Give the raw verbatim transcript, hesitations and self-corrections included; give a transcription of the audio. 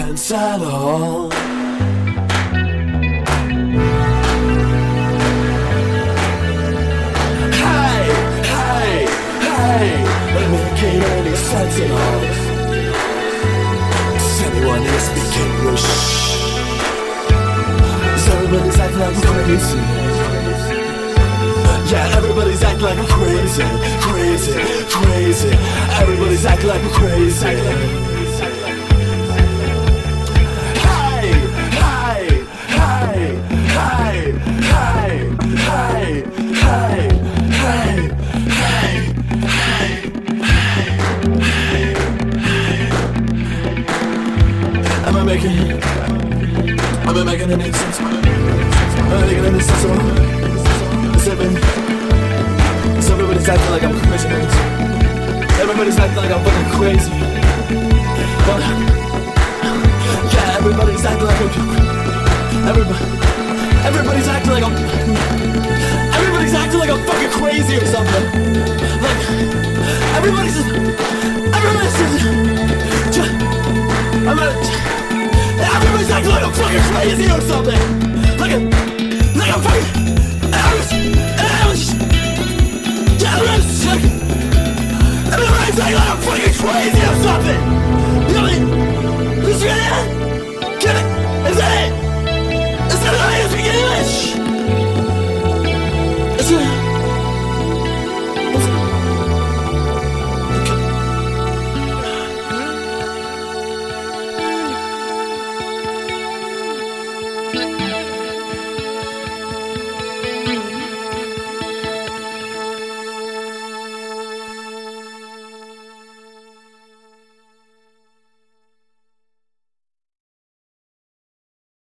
sense at all. Hey, hey, hey, not making any sense at all. Does anyone here speak English? Is everybody's acting like crazy? Yeah, everybody's acting like I'm crazy, crazy, crazy. Everybody's acting like I'm crazy. Hey, hey, hey, hey, hey, hey, hey, hey, hey, hey, hey. Am I making, am I making any sense? Am I making any sense at all? Is everybody's acting like I'm crazy? Everybody's acting like I'm fucking crazy. But yeah, everybody's acting like I'm everybody, everybody's acting like I'm everybody's acting like I'm fucking crazy or something. Like everybody's just everybody's just, just I'm a, everybody's acting like I'm fucking crazy or something. Like a, like I'm fucking Everybody's saying like I'm fucking crazy or something!